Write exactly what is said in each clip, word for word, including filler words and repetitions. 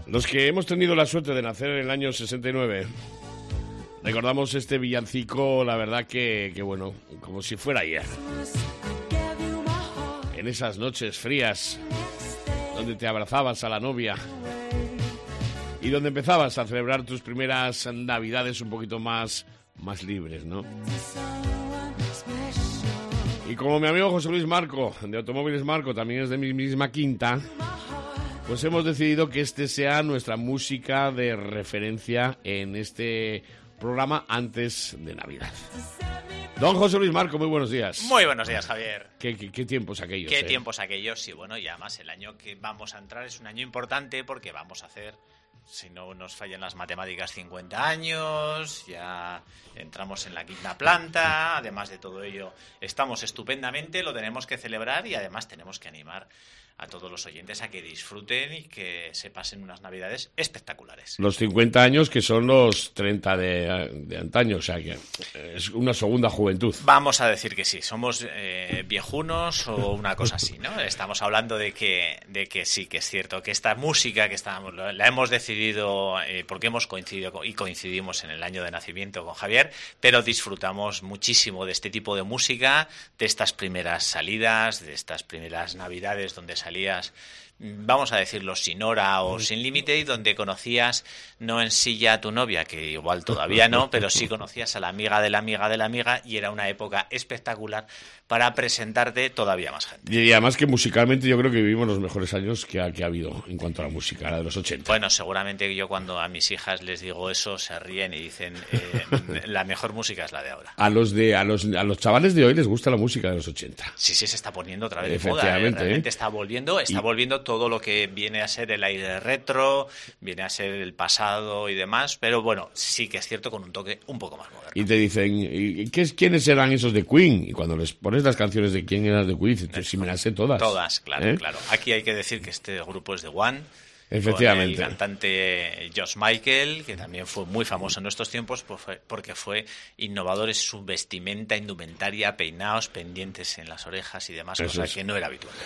Los que hemos tenido la suerte de nacer en el año sesenta y nueve, recordamos este villancico, la verdad que, que bueno, como si fuera ayer. En esas noches frías, donde te abrazabas a la novia y donde empezabas a celebrar tus primeras navidades un poquito más, más libres, ¿no? Y como mi amigo José Luis Marco, de Automóviles Marco, también es de mi misma quinta, pues hemos decidido que este sea nuestra música de referencia en este programa antes de Navidad. Don José Luis Marco, muy buenos días. Muy buenos días, Javier. ¿Qué, qué, qué tiempos aquellos? ¿Qué eh? tiempos aquellos? Y bueno, y además el año que vamos a entrar es un año importante porque vamos a hacer, si no nos fallan las matemáticas, cincuenta años, ya entramos en la quinta planta, además de todo ello estamos estupendamente, lo tenemos que celebrar y además tenemos que animar a todos los oyentes a que disfruten y que se pasen unas navidades espectaculares. Los cincuenta años que son los treinta de, de antaño, o sea que es una segunda juventud. Vamos a decir que sí, somos eh, viejunos o una cosa así, ¿no? Estamos hablando de que, de que sí, que es cierto, que esta música que estamos, la hemos decidido eh, porque hemos coincidido y coincidimos en el año de nacimiento con Javier, pero disfrutamos muchísimo de este tipo de música, de estas primeras salidas, de estas primeras navidades donde salías, vamos a decirlo, sin hora o sin límite, y donde conocías no en sí ya a tu novia, que igual todavía no, pero sí conocías a la amiga de la amiga de la amiga, y era una época espectacular para presentarte todavía más gente. Y además que musicalmente yo creo que vivimos los mejores años que ha, que ha habido en cuanto a la música, la de los ochenta. Bueno, seguramente yo cuando a mis hijas les digo eso se ríen y dicen eh, la mejor música es la de ahora. A los de a los a los chavales de hoy les gusta la música de los ochenta. Sí, sí, se está poniendo otra vez de moda. Efectivamente, ¿eh? Realmente ¿eh? está volviendo, está y... volviendo todo lo que viene a ser el aire retro, viene a ser el pasado y demás, pero bueno, sí que es cierto con un toque un poco más moderno. Y te dicen, ¿y qué, quiénes eran esos de Queen? Y cuando les pones las canciones de quién eran de Queen, dices, si me las sé todas. Todas, claro, ¿eh? claro. Aquí hay que decir que este grupo es de One. Efectivamente. Con el cantante George Michael, que también fue muy famoso en nuestros tiempos porque fue innovador en su vestimenta, indumentaria, peinados, pendientes en las orejas y demás, Eso cosa es. que no era habitual.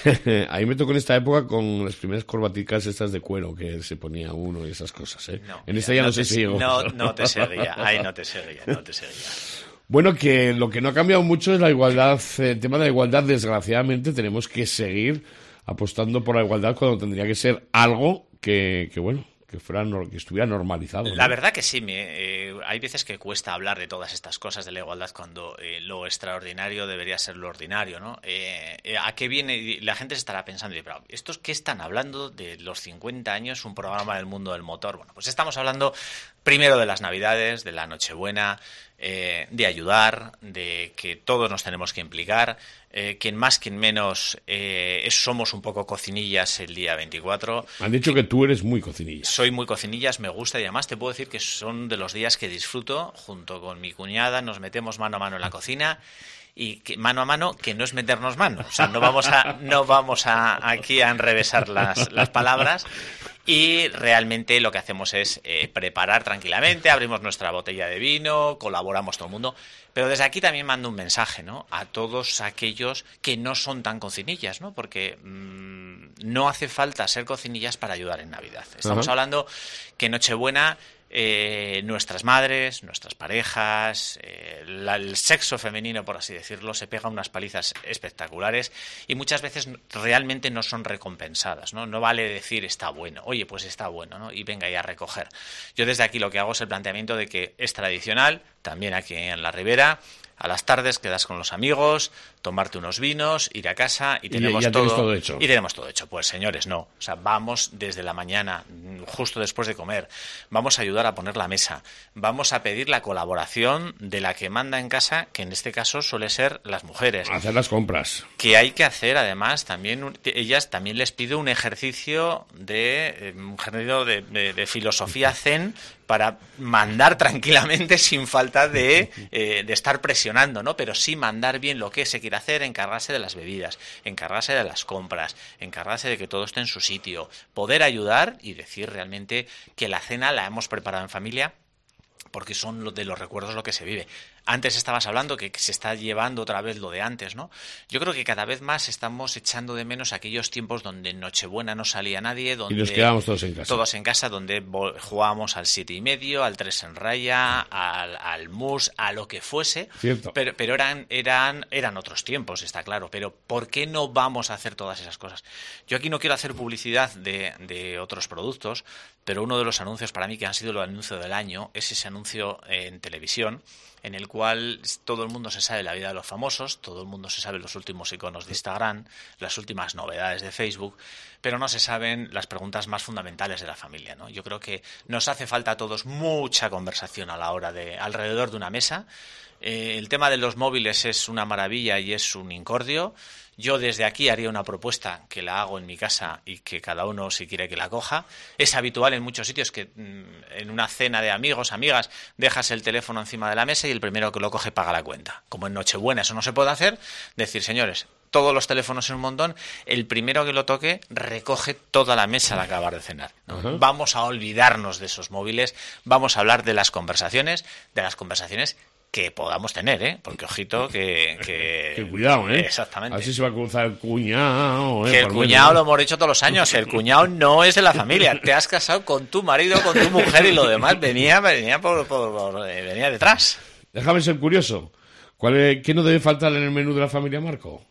Ahí me tocó en esta época con las primeras corbaticas estas de cuero que se ponía uno y esas cosas, ¿eh? No, en esta mira, ya no, no sé te, si llegó. No, no te seguía, ahí no te seguía, no te seguía. Bueno, que lo que no ha cambiado mucho es la igualdad, el tema de la igualdad. Desgraciadamente tenemos que seguir apostando por la igualdad cuando tendría que ser algo que, que bueno, que fuera que estuviera normalizado, ¿no? La verdad que sí, me, eh, hay veces que cuesta hablar de todas estas cosas de la igualdad cuando eh, lo extraordinario debería ser lo ordinario, ¿no? Eh, eh, ¿A qué viene? La gente se estará pensando, pero ¿estos qué están hablando de los cincuenta años, un programa del mundo del motor? Bueno, pues estamos hablando primero de las Navidades, de la Nochebuena, eh, de ayudar, de que todos nos tenemos que implicar, eh, quien más, quien menos, eh, somos un poco cocinillas el día veinticuatro. Han dicho que tú eres muy cocinilla. Soy muy cocinillas, me gusta, y además te puedo decir que son de los días que disfruto. Junto con mi cuñada nos metemos mano a mano en la cocina. Y que, mano a mano, que no es meternos mano. O sea, no vamos a, no vamos a aquí a enrevesar las, las palabras. Y realmente lo que hacemos es eh, preparar tranquilamente, abrimos nuestra botella de vino, colaboramos todo el mundo. Pero desde aquí también mando un mensaje, ¿no?, a todos aquellos que no son tan cocinillas, ¿no? Porque mmm, no hace falta ser cocinillas para ayudar en Navidad. Estamos uh-huh. hablando que Nochebuena, eh, nuestras madres, nuestras parejas, eh, la, el sexo femenino, por así decirlo, se pega unas palizas espectaculares y muchas veces realmente no son recompensadas, ¿no? No vale decir está bueno, oye, pues está bueno, ¿no? Y venga ya a recoger. Yo desde aquí lo que hago es el planteamiento de que es tradicional, también aquí en la Ribera, a las tardes quedas con los amigos, tomarte unos vinos, ir a casa y tenemos y ya todo, todo hecho. Y tenemos todo hecho. Pues señores, no. O sea, vamos desde la mañana, justo después de comer, vamos a ayudar a poner la mesa, vamos a pedir la colaboración de la que manda en casa, que en este caso suele ser las mujeres. Hacer las compras. Que hay que hacer, además, también ellas también les pido un ejercicio de un ejercicio de, de, de filosofía zen para mandar tranquilamente sin falta de, eh, de estar presionando, ¿no? Pero sí mandar bien lo que se quiere hacer, encargarse de las bebidas, encargarse de las compras, encargarse de que todo esté en su sitio, poder ayudar y decir realmente que la cena la hemos preparado en familia porque son de los recuerdos lo que se vive. Antes estabas hablando que se está llevando otra vez lo de antes, ¿no? Yo creo que cada vez más estamos echando de menos aquellos tiempos donde en Nochebuena no salía nadie, donde y nos quedábamos todos en casa. Todos en casa, donde jugábamos al siete y medio, al tres en raya, al, al mus, a lo que fuese. Cierto. Pero, pero eran, eran, eran otros tiempos, está claro. Pero ¿por qué no vamos a hacer todas esas cosas? Yo aquí no quiero hacer publicidad de, de otros productos, pero uno de los anuncios para mí que han sido el anuncio del año es ese anuncio en televisión, en el cual todo el mundo se sabe la vida de los famosos, todo el mundo se sabe los últimos iconos de Instagram, las últimas novedades de Facebook, pero no se saben las preguntas más fundamentales de la familia, ¿no? Yo creo que nos hace falta a todos mucha conversación a la hora de alrededor de una mesa. Eh, el tema de los móviles es una maravilla y es un incordio. Yo desde aquí haría una propuesta que la hago en mi casa y que cada uno, si quiere, que la coja. Es habitual en muchos sitios que mmm, en una cena de amigos, amigas, dejas el teléfono encima de la mesa y el primero que lo coge paga la cuenta. Como en Nochebuena eso no se puede hacer, decir, señores, todos los teléfonos en un montón, el primero que lo toque recoge toda la mesa al acabar de cenar, ¿no? Uh-huh. Vamos a olvidarnos de esos móviles, vamos a hablar de las conversaciones, de las conversaciones que podamos tener, ¿eh? Porque, ojito, que... que... que cuidado, ¿eh? Exactamente. Así se va a cruzar el cuñado, ¿eh? Que el cuñado, lo hemos dicho todos los años, el cuñado no es de la familia. Te has casado con tu marido, con tu mujer y lo demás venía, venía, por, por, por, venía detrás. Déjame ser curioso. ¿Cuál es, ¿Qué no debe faltar en el menú de la familia Marco?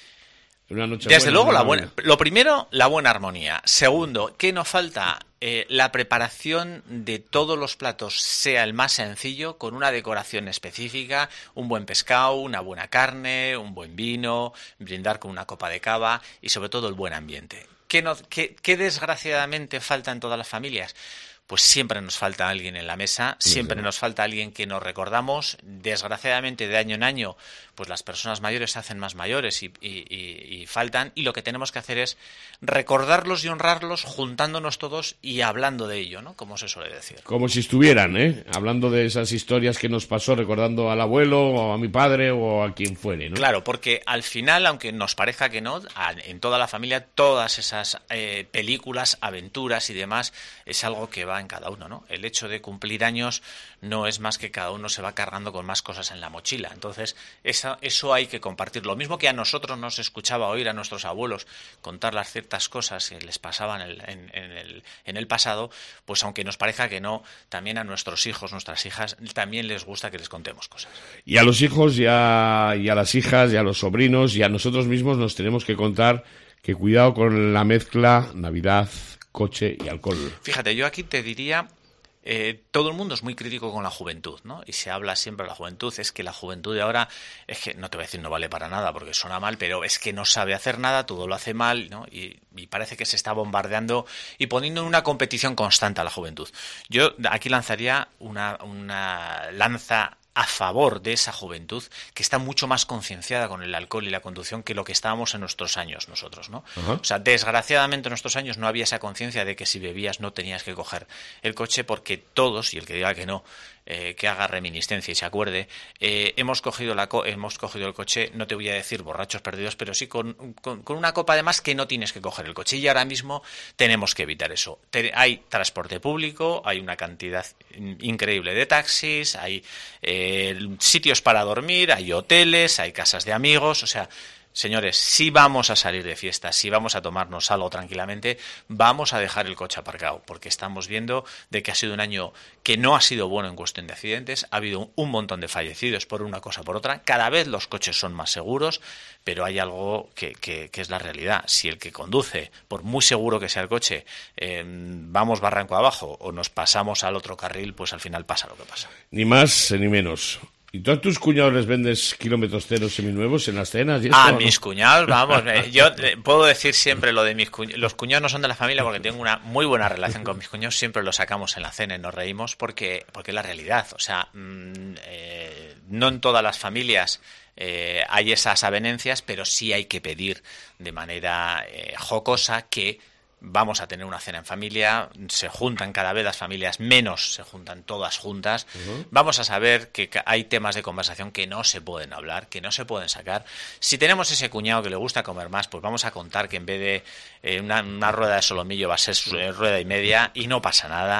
Una noche Desde buena, luego, la buena. buena, lo primero, la buena armonía. Segundo, ¿qué nos falta? Eh, la preparación de todos los platos sea el más sencillo, con una decoración específica, un buen pescado, una buena carne, un buen vino, brindar con una copa de cava y sobre todo el buen ambiente. ¿Qué, no, qué, qué desgraciadamente falta en todas las familias? Pues siempre nos falta alguien en la mesa, siempre nos falta alguien que nos recordamos. Desgraciadamente, de año en año, pues las personas mayores se hacen más mayores y, y, y, y faltan. Y lo que tenemos que hacer es recordarlos y honrarlos juntándonos todos y hablando de ello, ¿no? Como se suele decir. Como si estuvieran, ¿eh? Hablando de esas historias que nos pasó, recordando al abuelo o a mi padre o a quien fuere, ¿no? Claro, porque al final, aunque nos parezca que no, en toda la familia, todas esas eh, películas, aventuras y demás, es algo que va en cada uno, ¿no? El hecho de cumplir años no es más que cada uno se va cargando con más cosas en la mochila. Entonces, esa, eso hay que compartir. Lo mismo que a nosotros nos escuchaba oír a nuestros abuelos contar las ciertas cosas que les pasaban en el, en, en el, en el pasado, pues aunque nos parezca que no, también a nuestros hijos, nuestras hijas, también les gusta que les contemos cosas. Y a los hijos, y a, y a las hijas, y a los sobrinos, y a nosotros mismos nos tenemos que contar que cuidado con la mezcla Navidad, coche y alcohol. Fíjate, yo aquí te diría, eh, todo el mundo es muy crítico con la juventud, ¿no? Y se habla siempre de la juventud, es que la juventud de ahora, es que, no te voy a decir no vale para nada porque suena mal, pero es que no sabe hacer nada, todo lo hace mal, ¿no? Y, y parece que se está bombardeando y poniendo en una competición constante a la juventud. Yo aquí lanzaría una, una lanza a favor de esa juventud que está mucho más concienciada con el alcohol y la conducción que lo que estábamos en nuestros años nosotros, ¿no? Uh-huh. O sea, desgraciadamente en nuestros años no había esa conciencia de que si bebías no tenías que coger el coche porque todos, y el que diga que no, eh, que haga reminiscencia y se acuerde, eh, hemos cogido la co- hemos cogido el coche, no te voy a decir borrachos perdidos, pero sí con, con, con una copa de más que no tienes que coger el coche. Y ahora mismo tenemos que evitar eso. Te, hay transporte público, hay una cantidad increíble de taxis, hay eh, sitios para dormir, hay hoteles, hay casas de amigos, o sea... Señores, si vamos a salir de fiesta, si vamos a tomarnos algo tranquilamente, vamos a dejar el coche aparcado, porque estamos viendo de que ha sido un año que no ha sido bueno en cuestión de accidentes, ha habido un montón de fallecidos por una cosa o por otra, cada vez los coches son más seguros, pero hay algo que, que, que es la realidad. Si el que conduce, por muy seguro que sea el coche, eh, vamos barranco abajo o nos pasamos al otro carril, pues al final pasa lo que pasa. Ni más ni menos. ¿Y tú a tus cuñados les vendes kilómetros cero seminuevos en las cenas? Y esto, a ¿no? mis cuñados, vamos, eh, yo eh, puedo decir siempre lo de mis cuñados. Los cuñados no son de la familia porque tengo una muy buena relación con mis cuñados, siempre lo sacamos en la cena y nos reímos porque, porque es la realidad. O sea, mmm, eh, no en todas las familias eh, hay esas avenencias, pero sí hay que pedir de manera eh, jocosa que vamos a tener una cena en familia, se juntan cada vez las familias menos, se juntan todas juntas, uh-huh. Vamos a saber que hay temas de conversación que no se pueden hablar, que no se pueden sacar. Si tenemos ese cuñado que le gusta comer más, pues vamos a contar que en vez de eh, una, una rueda de solomillo va a ser rueda y media y no pasa nada.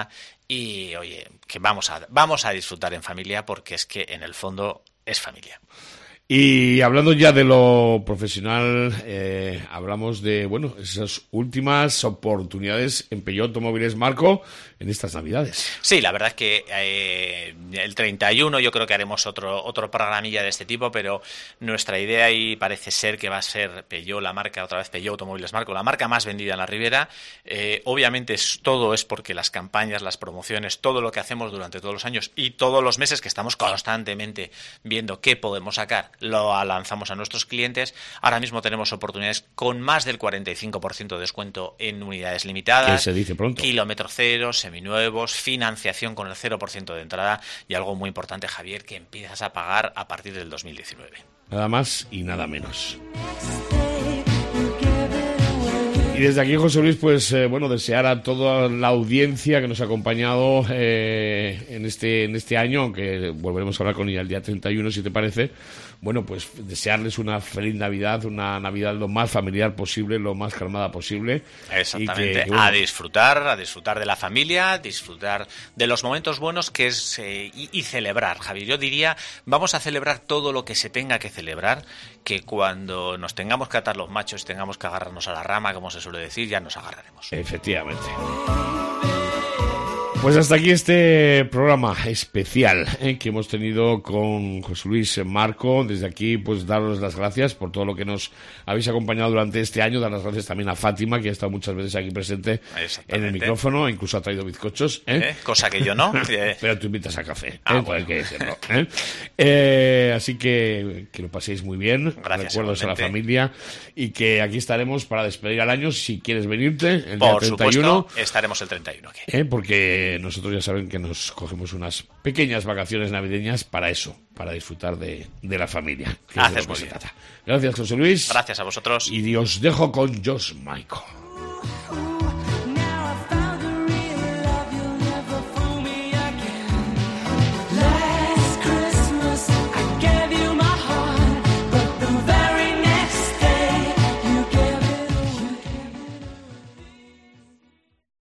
y oye, que vamos a, vamos a disfrutar en familia, porque es que en el fondo es familia. Y hablando ya de lo profesional, eh, hablamos de, bueno, esas últimas oportunidades en Peugeot Automóviles Marco en estas Navidades. Sí, la verdad es que eh, el treinta y uno yo creo que haremos otro otro programilla de este tipo, pero nuestra idea y parece ser que va a ser Peugeot, la marca, otra vez Peugeot Automóviles Marco, la marca más vendida en la Ribera. Eh, obviamente es, todo es porque las campañas, las promociones, todo lo que hacemos durante todos los años y todos los meses que estamos constantemente viendo qué podemos sacar, lo lanzamos a nuestros clientes. Ahora mismo tenemos oportunidades con más del cuarenta y cinco por ciento de descuento en unidades limitadas. Que se dice pronto. Kilómetro cero, seminuevos, financiación con el cero por ciento de entrada y algo muy importante, Javier, que empiezas a pagar a partir del dos mil diecinueve. Nada más y nada menos. Y desde aquí, José Luis, pues eh, bueno, desear a toda la audiencia que nos ha acompañado eh, en este en este año, aunque volveremos a hablar con ella el día treinta y uno, si te parece. Bueno, pues desearles una feliz Navidad, una Navidad lo más familiar posible, lo más calmada posible. Exactamente, y que, que, bueno, a disfrutar, a disfrutar de la familia, disfrutar de los momentos buenos que es eh, y, y celebrar, Javier. Yo diría, vamos a celebrar todo lo que se tenga que celebrar, que cuando nos tengamos que atar los machos y tengamos que agarrarnos a la rama, como se suele decir, ya nos agarraremos. Efectivamente. Pues hasta aquí este programa especial eh, que hemos tenido con José Luis Marco. Desde aquí, pues daros las gracias por todo lo que nos habéis acompañado durante este año. Dar las gracias también a Fátima, que ha estado muchas veces aquí presente en el micrófono, incluso ha traído bizcochos. ¿eh? ¿Eh? Cosa que yo no. Pero tú invitas a café, ¿eh? Ah, bueno. Hay que decirlo, ¿eh? Eh, así que que lo paséis muy bien. Gracias. Recuerdos a la familia y que aquí estaremos para despedir al año si quieres venirte el por día treinta y uno. Supuesto, estaremos el treinta y uno aquí. ¿Eh? Porque nosotros ya saben que nos cogemos unas pequeñas vacaciones navideñas para eso, para disfrutar de, de la familia. Que Haces es de lo que muy se bien. trata. Gracias, José Luis. Gracias a vosotros. Y os dejo con George Michael.